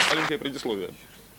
маленькое предисловие.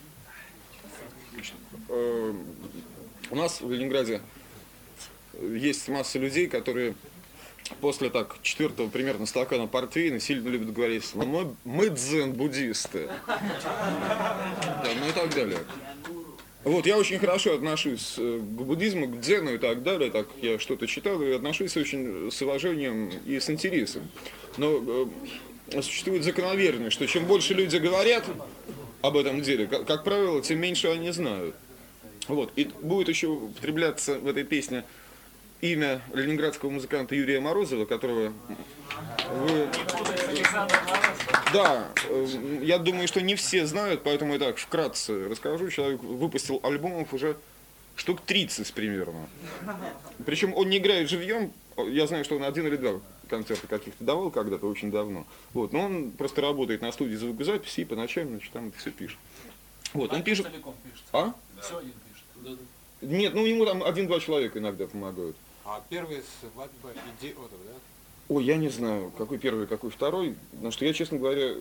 У нас в Ленинграде есть масса людей, которые после так 4-го примерно стакана портвейна сильно любят говорить: мы дзен-буддисты. Да, ну и так далее. Вот, я очень хорошо отношусь к буддизму, к дзену и так далее, так я что-то читал и отношусь очень с уважением и с интересом. Но существует закономерность, что чем больше люди говорят об этом деле, как правило, тем меньше они знают. Вот, и будет еще употребляться в этой песне имя ленинградского музыканта Юрия Морозова, которого вы... Да, я думаю, что не все знают, поэтому я так вкратце расскажу. Человек выпустил альбомов уже штук 30 примерно. Причем он не играет живьем, я знаю, что он 1 или 2 концерта каких-то давал когда-то, очень давно. Вот, но он просто работает на студии звукозаписи и по ночам, значит, там это все пишет. Вот, он пишет... А? Все один пишет. Нет, ну ему там 1-2 человека иногда помогают. А первый свадьба идиотов, да? Ой, я не знаю, какой первый, какой второй, потому что я, честно говоря,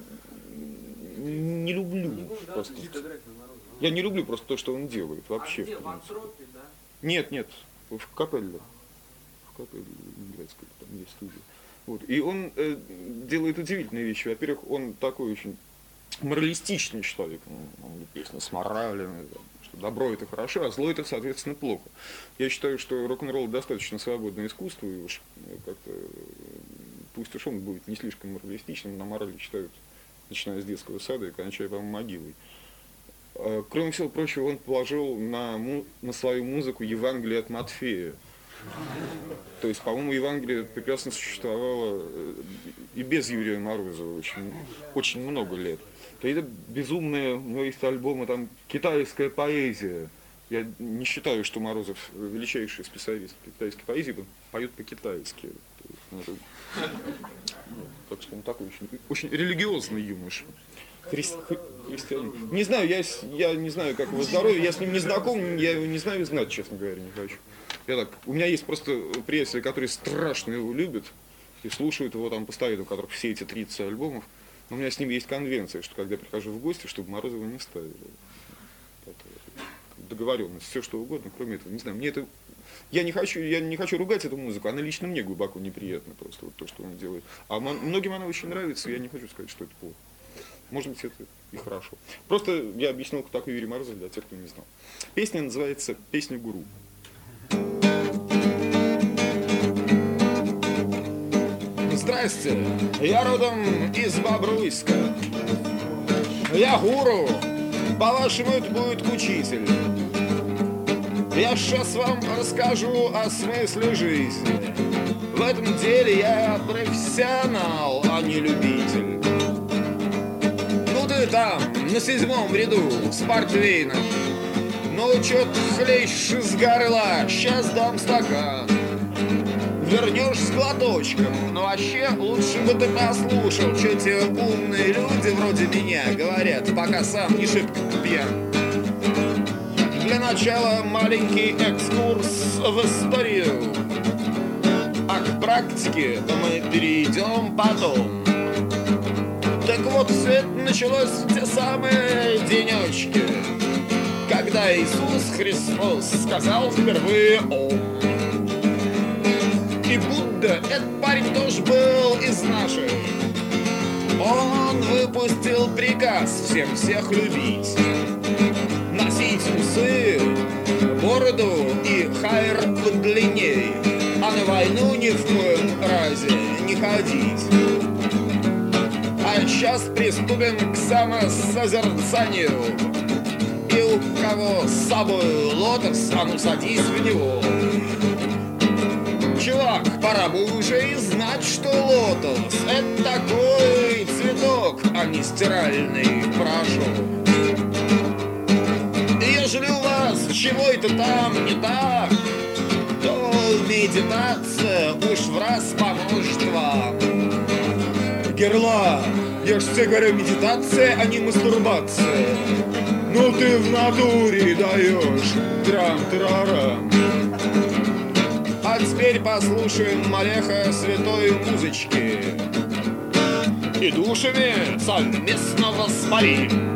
не люблю просто. Я не люблю просто то, что он делает вообще. В Антропе, да? Нет, в Капелле. В Капелле Ленинградской, там есть студия. Вот. И он делает удивительные вещи. Во-первых, он такой очень моралистичный человек. Он песни с моралями, что добро это хорошо, а зло это, соответственно, плохо. Я считаю, что рок-н-ролл достаточно свободное искусство, и уж как-то, пусть уж он будет не слишком моралистичным, на морали читают, начиная с детского сада и кончая, по-моему, могилой. Кроме всего прочего, он положил на свою музыку Евангелие от Матфея. То есть, по-моему, Евангелие прекрасно существовало и без Юрия Морозова очень много лет. То это безумное, у него есть альбомы, там, китайская поэзия. Я не считаю, что Морозов величайший специалист китайской поэзии, он поет по-китайски. Так что он такой очень религиозный юноша. Христианин. Не знаю, я не знаю, как его здоровье, я с ним не знаком, я его не знаю и знать, честно говоря, не хочу. У меня есть просто приятели, которые страшно его любят и слушают его там постоянно, у которых все эти 30 альбомов. Но у меня с ними есть конвенция, что когда я прихожу в гости, чтобы Морозова не ставили. Договоренность, все что угодно, кроме этого. Не знаю, мне это... Я не хочу ругать эту музыку, она лично мне глубоко неприятна, просто вот то, что он делает. А многим она очень нравится, и я не хочу сказать, что это плохо. Может быть, это и хорошо. Просто я объяснил, кто такой Юрий Морозов, для тех, кто не знал. Песня называется «Песня гуру». Здрасте, я родом из Бобруйска. Я гуру, по-вашему, это будет учитель. Я сейчас вам расскажу о смысле жизни. В этом деле я профессионал, а не любитель. Ну ты там, на 7-м ряду, с портвейном. Ну чё ты хлещешь из горла, сейчас дам стакан. Вернешь с глоточком, но вообще лучше бы ты послушал, что те умные люди вроде меня говорят, пока сам не шибко пьян. Для начала маленький экскурс в историю, а к практике мы перейдем потом. Так вот, все это началось в те самые денечки, когда Иисус Христос сказал впервые «Ом». И Будда, этот парень тоже был из наших. Он выпустил приказ всем всех любить, носить усы, бороду и хайр подлинней, а на войну ни в коем разе не ходить. А сейчас приступим к самосозерцанию. И у кого с собой лотос, а ну садись в него. Чувак, пора бы уже и знать, что лотос — это такой цветок, а не стиральный порошок. Ежели у вас чего это там не так, то медитация уж в раз поможет вам. Герла, я ж тебе говорю, медитация, а не мастурбация. Ну ты в натуре даешь трам-тарарам. А теперь послушаем Малеха святой музычки. и душами совместно воспарим.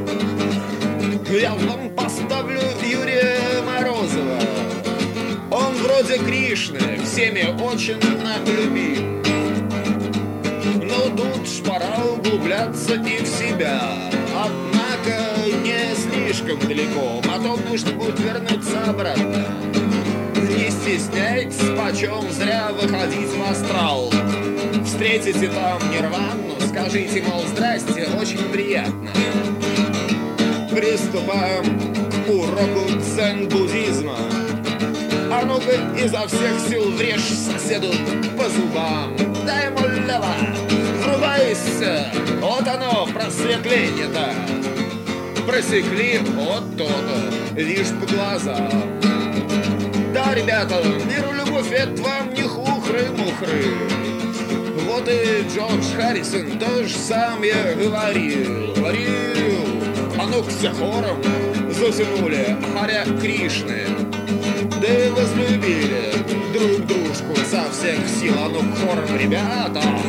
Я вам поставлю Юрия Морозова. Он вроде Кришны, всеми очень любим. Но тут ж пора углубляться и в себя. Однако не слишком далеко, потом нужно будет вернуться обратно. Не стесняйтесь, почем зря выходить в астрал. Встретите там Нирвану, скажите, мол, здрасте, очень приятно. Приступаем к уроку дзен-буддизма. А ну-ка изо всех сил врежь соседу по зубам. Дай ему лево, врубайся, вот оно, просветление-то. Просекли, вот то-то, видишь по глазам. Да, ребята, мир и любовь, это вам не хухры-мухры. Вот и Джордж Харрисон то же самое говорил. А ну-ка все хором затянули Харе Кришны. Да и возлюбили друг дружку со всех сил. А ну хором, ребята.